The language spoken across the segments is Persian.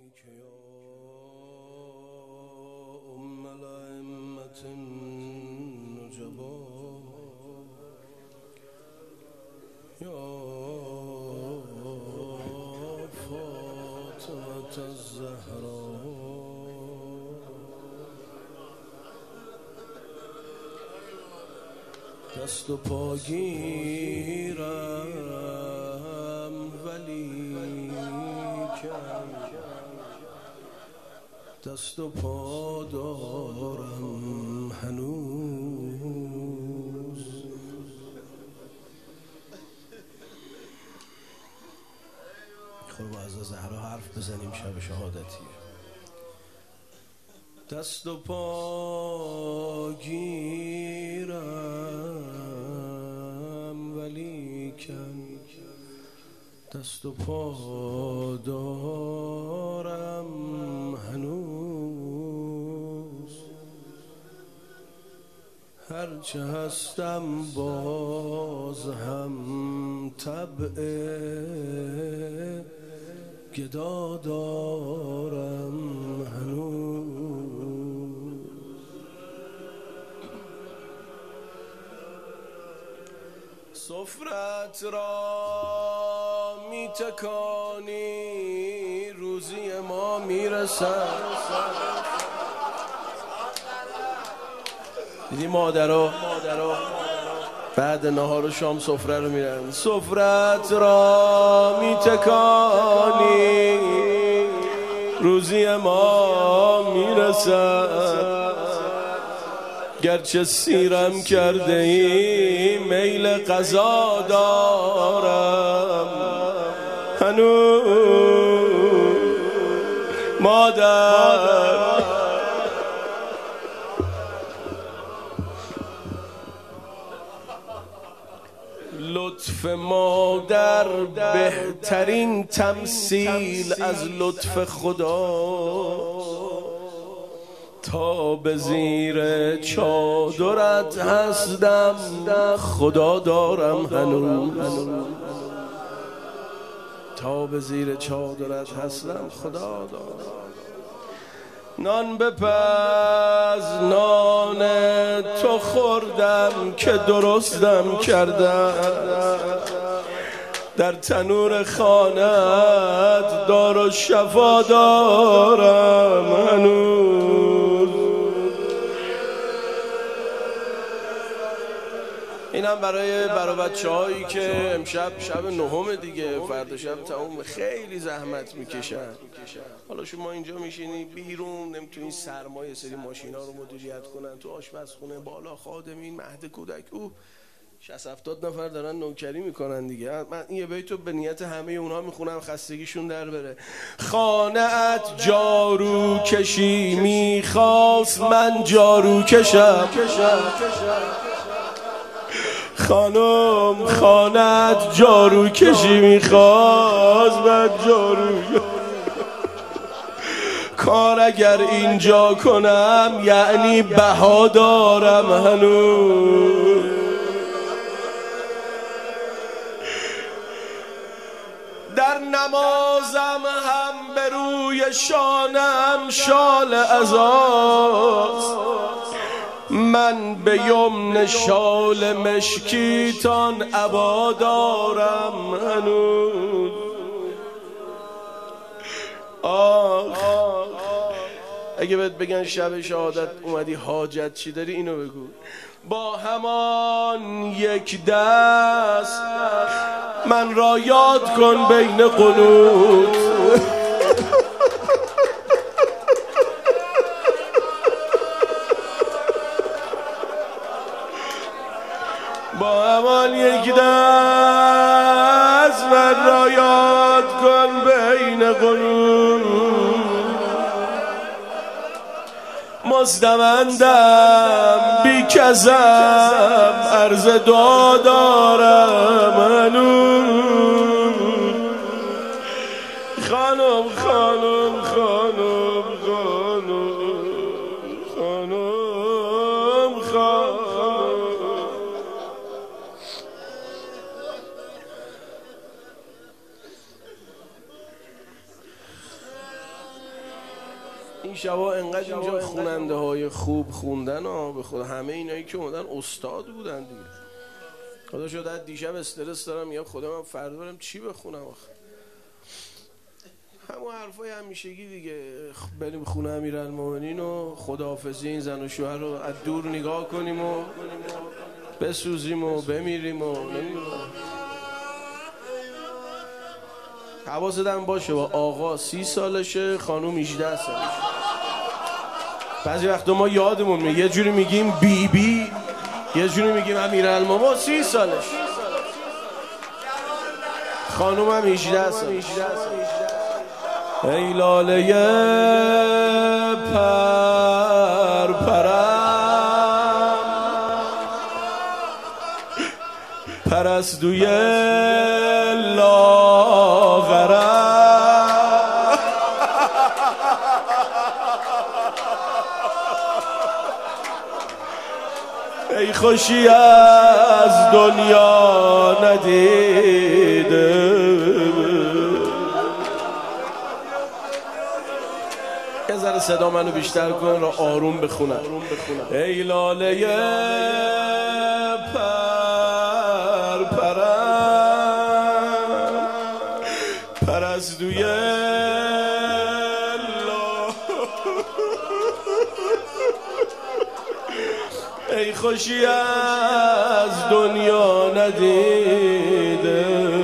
عليك يا أم الأئمة النجباء يا فاطمة الزهراء دست و پا گیرم ولیکن دست و پا دارم هنوز. خب با از زهرا حرف بزنیم شب شهادتی. دست و پا گیرم ولیکن دست و پا دارم هنوز. هرچه هستم باز هم طبع گدا دارم هنوز. سفرت را می تکانی روزی ما میرسد. دیدی مادرها بعد نهار و شام سفره رو میرن. سفرت را می تکانی روزی ما میرسد. گرچه سیرم کرده ای میل قضا دارم هنوز. مادر لطف مادر بهترین تمثیل از لطف خدا. تا به زیر چادرت هستم خدا دارم هنوز. تا به زیر چادرت هستم خدا دارم. نان بپز نان تو خوردم که درستم کردم. در تنور خانت دار و شفا دارم هنوز. اینم برای بچه‌هایی که امشب شب نهم دیگه، فردا شب تموم، خیلی زحمت میکشن. حالا شما اینجا میشینی بیرون نمیتونی سرمایه سری ماشینا رو مدیریت کنن، تو آشپزخونه بالا خادمین مهد کودک 60-70 نفر دارن نوکری میکنن دیگه. من این یه بیتو به نیت همه اونها میخونم خستگیشون در بره. خانه‌ات جارو کشی میخواست من جارو کشم. خانم خانه‌ات جارو کشی میخواست من جارو کار اگر اینجا کنم یعنی بها دارم هنوز. در نمازم هم به روی شانم شال عزاست. من به یمن شال مشکیتان عبا دارم هنوز. اگه بهت بگن شب شهادت اومدی حاجت چی داری اینو بگو. با همان یک دست من را یاد کن بین قنوت. با همان یک دست من را یاد کن بین قنوت. مستمندم بی کزم عرض دعا دارم هنوز. خانم خانم خانم خانم خانم خانم این شبا انقدر اینجا خوننده های خوب خوندن ها، به خود همه اینایی که اومدن استاد بودن دیگه. خدا شد دیشب استرس دارم، میگم خدا من فردا برم چی بخونم آخه. همون حرفای همیشگی دیگه، بریم خونه امیرالمومنین و خداحافظی این زن و شوهر رو از دور نگاه کنیم و بسوزیم و بمیریم و حواستم باشه با آقا 30 سالشه، خانوم 18 سالشه. بعضی وقتا ما یادمون میاد، یه جوری میگیم بی بی، یه جوری میگیم امیرالمومنین 30 سالش، خانوم هم 18 سالش. ای لاله پرم پرستوی لاغرم، ای خوشی از دنیا ندیده. یه ذره صدا منو بیشتر کن را آروم بخونم. ای لاله پرم پرستوی ای خوشی از دنیا ندیده.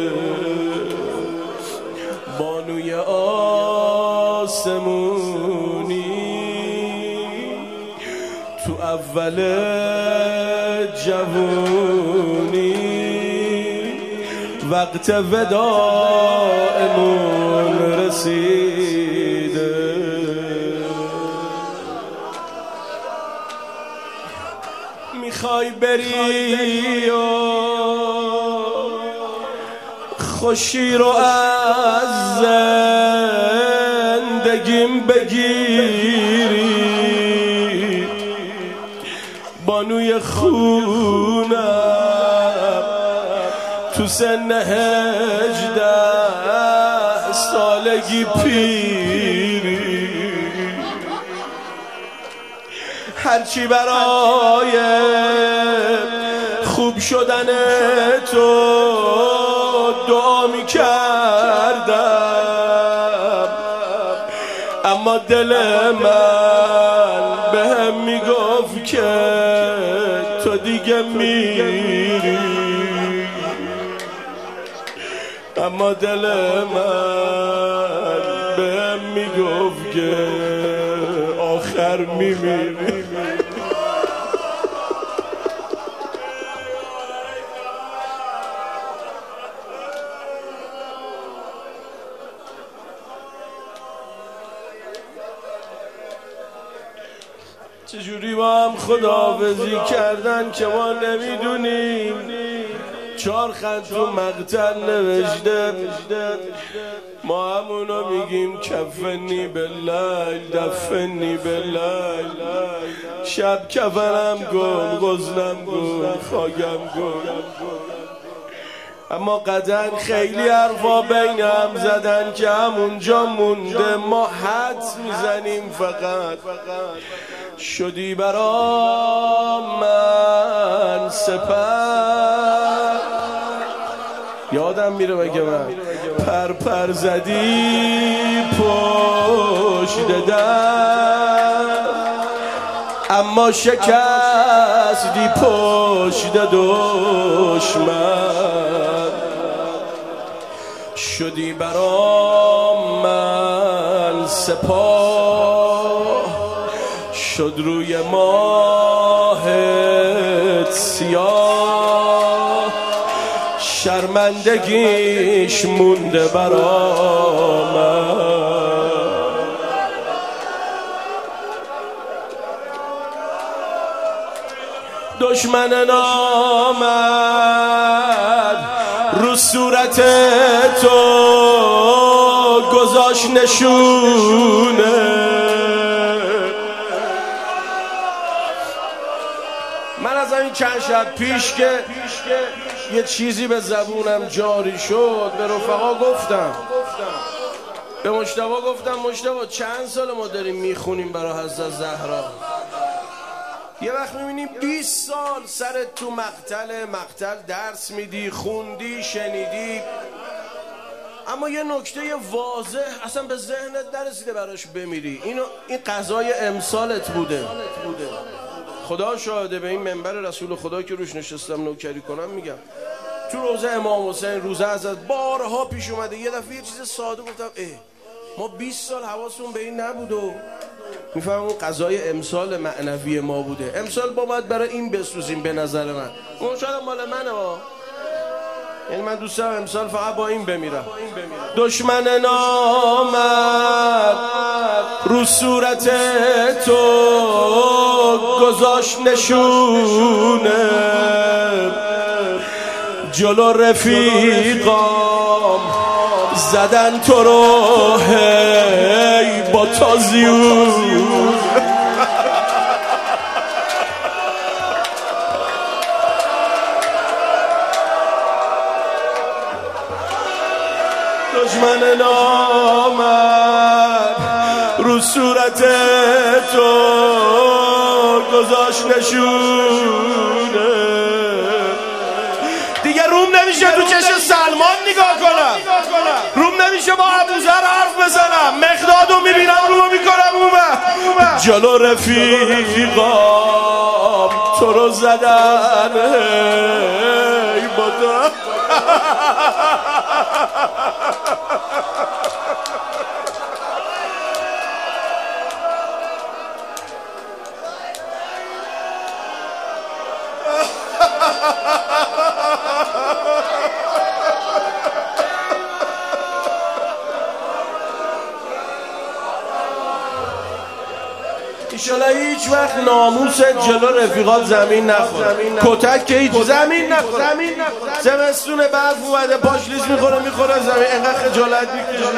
بانوی آسمونی تو اول جوونی، وقت وداعمون رسیده. میخوای بری و خوشی رو از زندگیم بگیری، بانوی خونم تو سن 18 سالگی پیری، هرچی برای خوب شدن تو دعا می کردم، اما دل من بهم می گفت که تو دیگه میری. اما دل من بهم می گفت که آخر میمیری. چجوری با هم خداحافظی کردن که ما نمیدونیم. 4 خط تو مقتل نوشته، ما همونو میگیم کفنی باللیل دفنی باللیل. شب کفنم کن، غسلم کن، خاکم کن. اما قدر خیلی حرفا بین هم زدن که همونجا مونده، ما حد میزنیم فقط. شدی برا من سپر، یادم میره مگه من پر زدی پشت در، اما شکستی پشت دشمن. شدی برا من سپاه، شد روی ماهت سیاه، شرمندگیش مونده برا من. دشمن نامد رو صورت تو گذاشت نشونه. من از این چند شب پیش که یه چیزی به زبونم جاری شد، به رفقا گفتم به مجتبی گفتم مجتبی چند سال ما داریم میخونیم برای حضرت زهرا، یه وقت میبینیم 20 سال سرت تو مقتل درس میدی، خوندی، شنیدی، اما یه نکته واضح اصلا به ذهنت نرسیده براش بمیری. این قضای امسالت بوده. خدا شاهده، به این منبر رسول خدا که روش نشستم نوکری کنم میگم، تو روزه امام حسین، روزه حضرت، بارها پیش اومده. یه دفعه یه چیز ساده گفتم ما 20 سال حواسمون به این نبود و میفهمم اون قضای امسال معنوی ما بوده. امسال با باید برای این بسوزیم به نظر من. اون شاید مال منه یعنی من دوست دارم امسال فقط با این بمیرم. دشمن نامرد رو صورت تو گذاشت نشونه، جلو رفیقام زدن تو رو هی با تازیون. دشمن نامرد رو صورت تو گذاشت نشونه، دیگه روم نمیشه تو چشم سلمان نگاه کنم، روم نمیشه با ابوذر حرف بزنم، مقدادو میبینم رومو میکنم اومه. جلو رفیقام تو رو زدن ای بادا. ایشالا هیچ وقت ناموست جلو رفیقات زمین نخوره، کتک که هیچ زمین نخوره. زمستون برف اومده پاشلیز میخوره زمین، انقدر خجالت میکشه.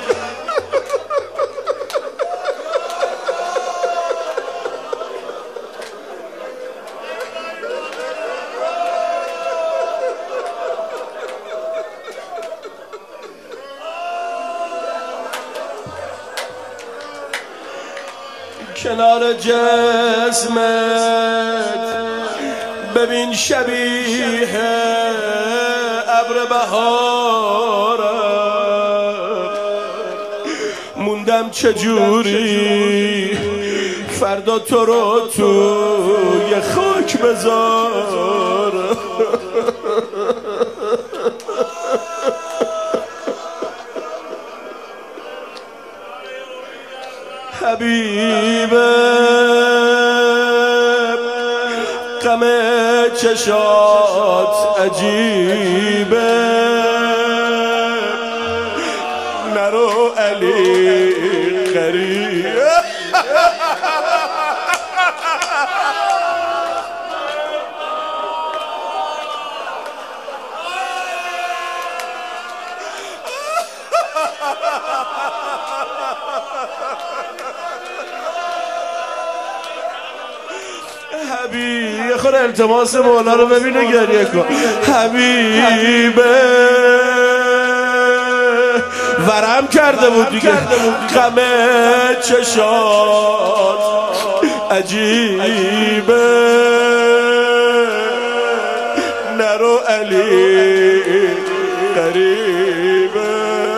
کنار جسمت ببین شبیه ابر بهارم، موندم چجوری فردا تو رو توی خاک بذارم. حبیبه غم چشات عجیبه، نرو علی قریب. حبیب یه خور التماس مولا رو ببینه گریه کن. حبیبه ورم کرده بود دیگه، غم چشات عجیبه، نرو علی قریبه.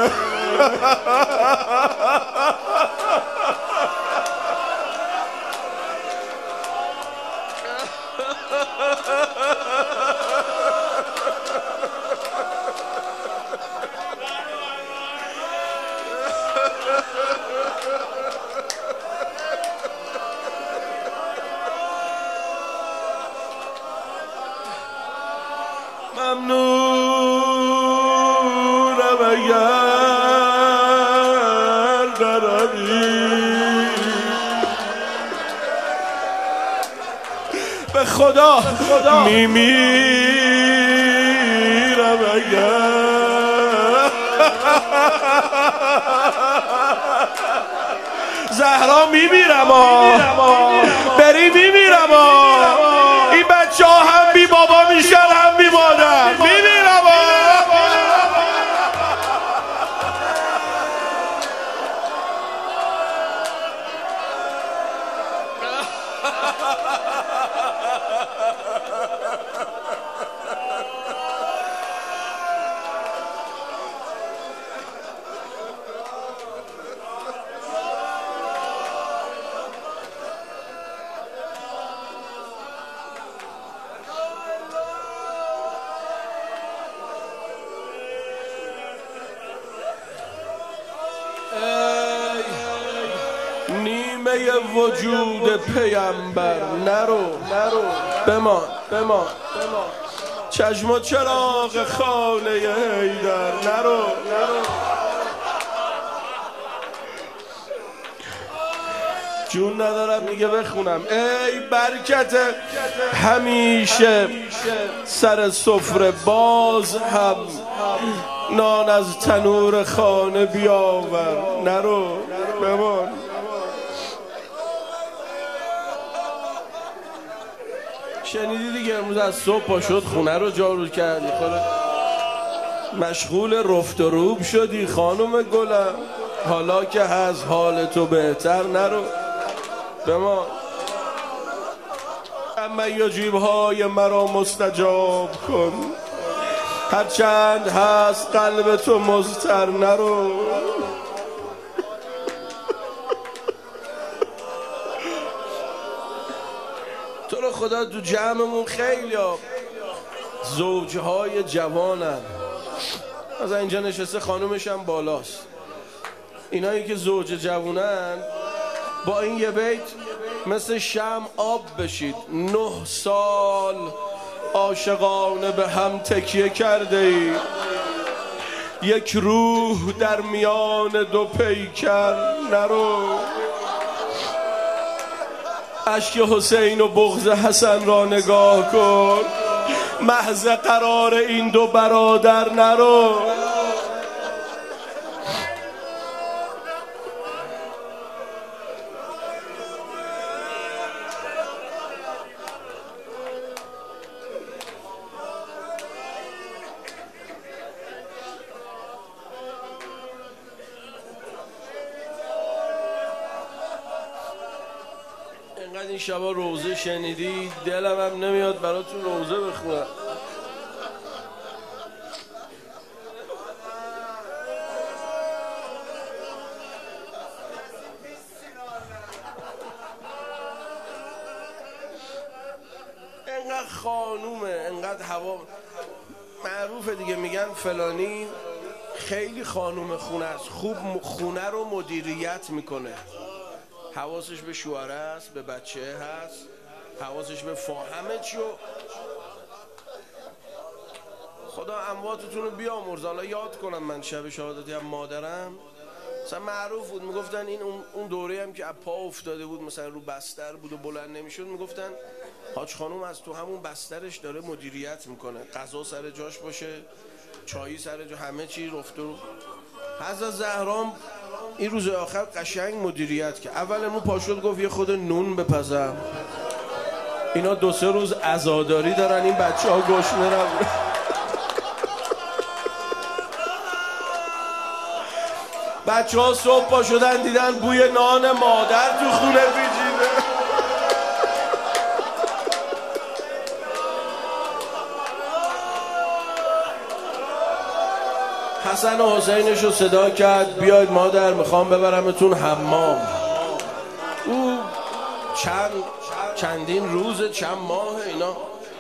ممنونم اگر نروی، به خدا میمیرم اگر زهرا میمیرم بری میمیرم این بچه ها هم بی بابا میشن هم بی مادر میمیرم خیمه وجود پیامبر نرو بمان چشم و چراغ خانه حیدر نرو جون ندارم دیگه بخونم. ای برکت همیشه سر سفره باز هم نان از تنور خانه بیاور نرو بمان. شنیدی دیگه امروز از صبح پا شد خونه رو جارو کردی، مشغول رفت و روب شدی خانم گلم، حالا که هست حال تو بهتر نرو بمان. اما یجیب‌های مرا مستجاب کن، هرچند هست قلب تو مضطر نرو. تو رو خدا تو جمعمون خیلی زوجهای جوانن، از اینجا نشسته خانومش هم بالاست، اینایی که زوج جوانن با این یه بیت مثل شمع آب بشید. 9 سال عاشقانه به هم تکیه کرده ای، یک روح در میان دو پیکر نرو. اشک حسین و بغض حسن را نگاه کن، محض قرار این دو برادر نرو. انقدر این شبا روزه شنیدی دلم هم نمیاد براتون روزه بخونم. انقدر خانومه، انقدر هوا معروفه دیگه، میگن فلانی خیلی خانوم خونه است، خوب خونه رو مدیریت میکنه، حواسش به شوهره است، به بچه هست، حواسش به همه چیو. خدا امواتتون رو بیامرز. حالا یاد کنم من شب شهادتی هم مادرم مثلا معروف بود، میگفتن این اون دوره هم که پا افتاده بود مثلا رو بستر بود و بلند نمیشد، میگفتن حاج خانوم از تو همون بسترش داره مدیریت میکنه، غذا سر جاش باشه، چایی سر جا، همه چی رفت و حضرت زهرام این روز آخر قشنگ مدیریت که اول امون پاشد گفت یه خود نون بپزم، اینا 2-3 روز عزاداری دارن، این بچه ها گشنه نبود. بچه ها صبح پا شدن دیدن بوی نان مادر تو خونه پیچیده. حسن و حسینش رو صدا کرد بیاید مادر میخوام ببرمتون حمام. او چندین روز چند ماه اینا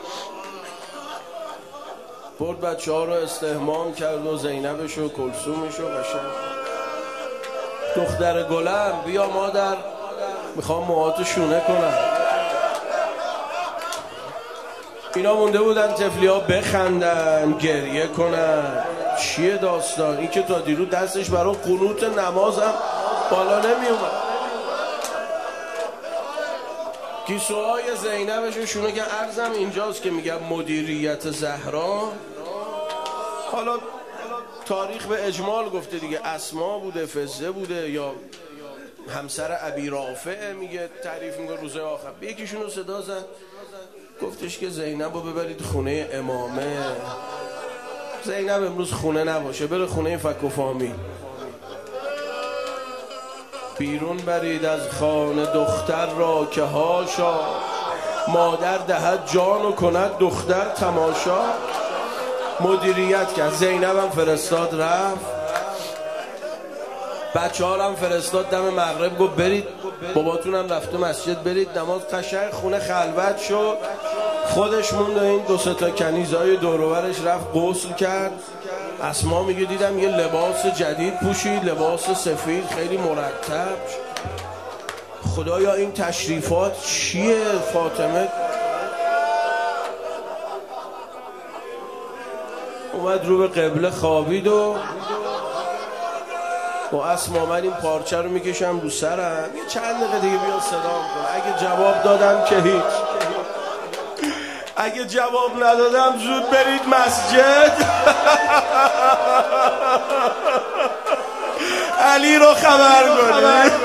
برد بچه ها رو استحمام کرد و زینبش و کلثومش و دختر گلم بیا مادر میخوام موهاتو شونه کنم. اینا مونده بودن طفلی ها بخندن گریه کنن. چیه داستان؟ این که تا دیرو دستش برای قنوت نمازم بالا نمی اومد. گیسوهای زینبشون شونه که عرضم اینجاست که میگم مدیریت زهرا. حالا تاریخ به اجمال گفته دیگه، اسما بوده، فزه بوده، یا همسر ابی رافع میگه تعریف میگه روز آخر به یکیشون رو صدا زد گفتش که زینب رو ببرید خونه امامه. زینب امروز خونه نباشه، بره خونه فک و فامیل. بیرون برید از خانه دختر را که هاشا، مادر دهد جان و کند دختر تماشا. مدیریت کرد. زینب هم فرستاد رفت، بچه ها هم فرستاد دم مغرب گفت برید، باباتون هم رفته مسجد برید نماز. قشنگ خونه خلوت شد، خودش موند این 2-3 تا کنیزای دوروبرش رفت غسل کرد. اسما میگه دیدم یه لباس جدید پوشید، لباس سفید خیلی مرتب. خدایا این تشریفات چیه؟ فاطمه اومد رو به قبله خوابید و با اسما من این پارچه رو میکشم رو سرم، یه چند دقیقه دیگه بیان صدام کن. اگه جواب دادم که هیچ، اگه جواب ندادم زود برید مسجد. علی رو خبر کنید.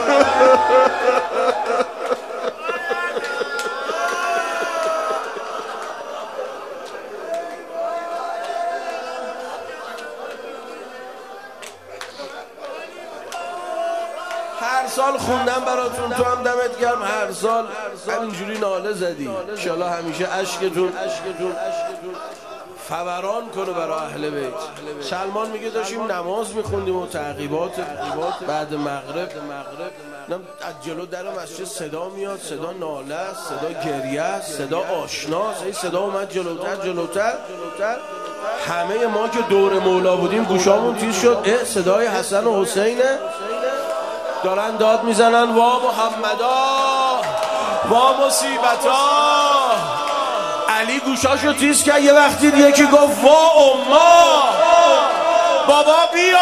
هر سال خوندم براتون، تو هم دمت گرم، هر سال همینجوری ناله زدی. انشالله همیشه اشکتون فوران کنه برای اهل بیت. سلمان میگه داشتیم نماز میخوندیم و تعقیبات بعد مغرب از جلو در مسجد صدا میاد، صدا ناله است، صدا گریه است، صدا آشناست. این صدا اومد جلوتر. همه ما که دور مولا بودیم گوشامون تیز شد. صدای حسن و حسینه، دارن داد میزنن وا محمدا وا مصیبتا. علی گوشاشو تیز کرد. یه وقتی دیگه که گفت وا اما، بابا بیا.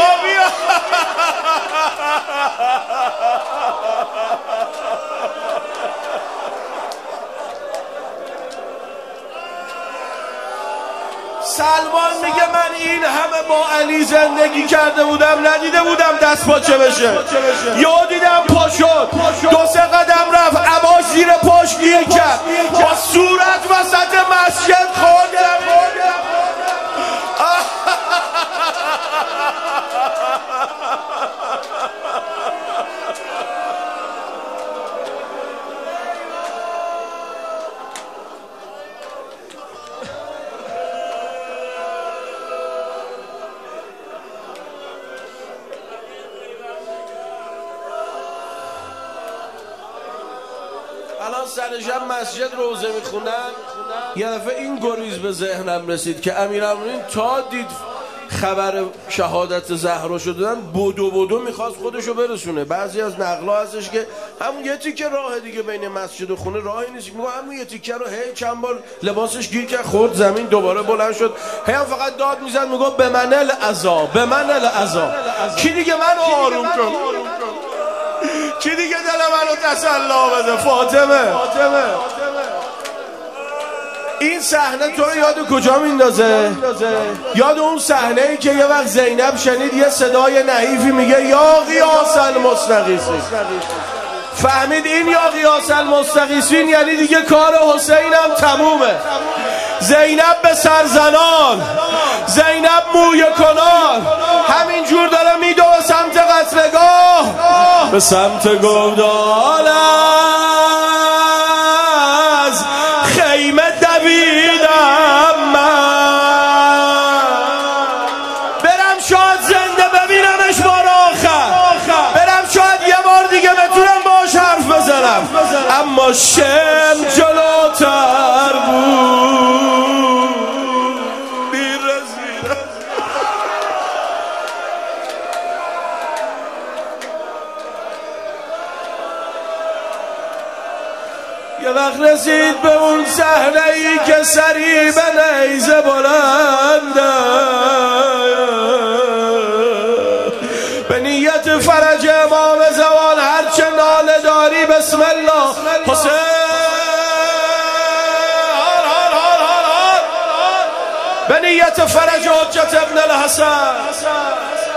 سلمان میگه من این همه با علی زندگی کرده بودم، ندیده بودم دست پاچه بشه. یا دیدم پا شد، 2-3 قدم رفت، عباش زیر پاش گیر کرد، با صورت وسط مسجد خوردم. الان سر شب مسجد روزه میخونن، یه دفعه این گریز به ذهنم رسید که امیرالمومنین تا دید خبر شهادت زهرا شدن بدو میخواست خودشو برسونه. بعضی از نقلا هستش که همون یه تیکه راه دیگه بین مسجد و خونه راهی نیست، میگه همون یه تیکه رو چند بار لباسش گیر کرد، خورد زمین، دوباره بلند شد، هم فقط داد میزد میگه به من العذاب. کی دیگه منو آروم کن؟ کی دیگه دل منو تسلا بده؟ فاطمه. این صحنه تو رو یاد کجا میندازه؟ یاد اون صحنه ای که یه وقت زینب شنید یه صدای نحیفی میگه یا غیاث المستغیثین. فهمید این یا غیاث المستغیثین یعنی دیگه کار حسین هم تمومه. زینب به سرزنان، زینب موی کنان، همینجور داره میدو به سمت قتلگاه، به سمت گودال از خیمه دویدم من. برم شاید زنده ببینمش بار آخر، برم شاید یه بار دیگه بتونم باش حرف بزنم، اما شم جلوتر بود. دیر رسیدم. یه وقت رسید به اون صحنه ای که سری به نیزه بلنده، به نیت فرج امام زمان هرچه ناله داری بسم الله. حسین به نیت فرج حجت ابن الحسن.